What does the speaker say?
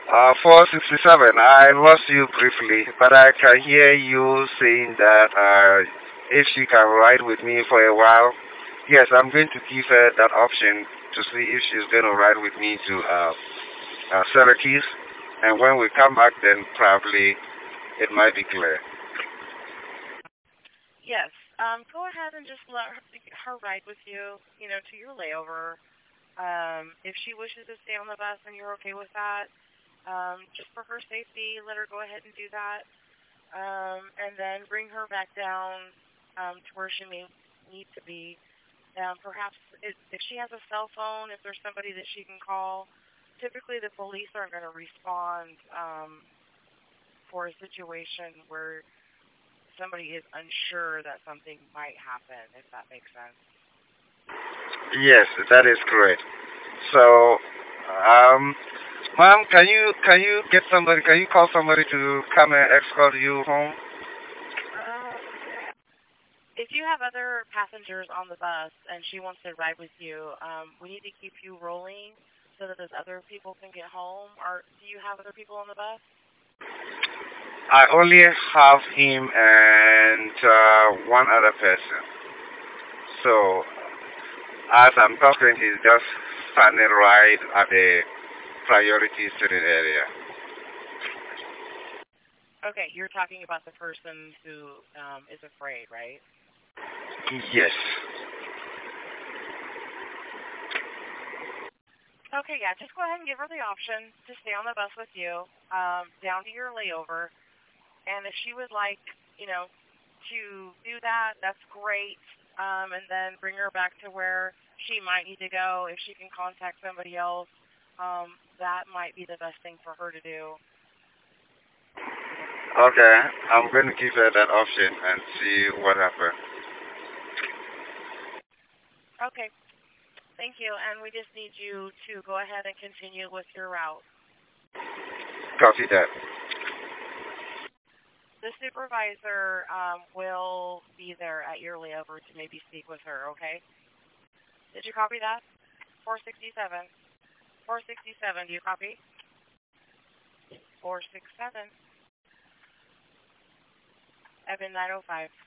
467, I lost you briefly, but I can hear you saying that if she can ride with me for a while, yes, I'm going to give her that option to see if she's going to ride with me to Syracuse. And when we come back, then probably it might be clear. Yes. Go ahead and just let her ride with you, to your layover. If she wishes to stay on the bus and you're okay with that, just for her safety, let her go ahead and do that. And then bring her back down to where she may need to be. Perhaps if she has a cell phone, if there's somebody that she can call, typically the police aren't going to respond for a situation where somebody is unsure that something might happen, if that makes sense. Yes, that is correct. So, um, ma'am, can you get somebody? Can you call somebody to come and escort you home? Uh, if you have other passengers on the bus and she wants to ride with you, we need to keep you rolling so that those other people can get home. Or do you have other people on the bus? I only have him and one other person. So as I'm talking, he's just standing right at the priority sitting area. Okay, you're talking about the person who is afraid, right? Yes. Okay, yeah, just go ahead and give her the option to stay on the bus with you down to your layover. And if she would like, to do that, that's great. And then bring her back to where she might need to go. If she can contact somebody else, that might be the best thing for her to do. Okay, I'm going to give her that option and see what happens. Okay, thank you. And we just need you to go ahead and continue with your route. Copy that. The supervisor will be there at your layover to maybe speak with her, okay? Did you copy that? 467. 467, do you copy? 467. Evan 905.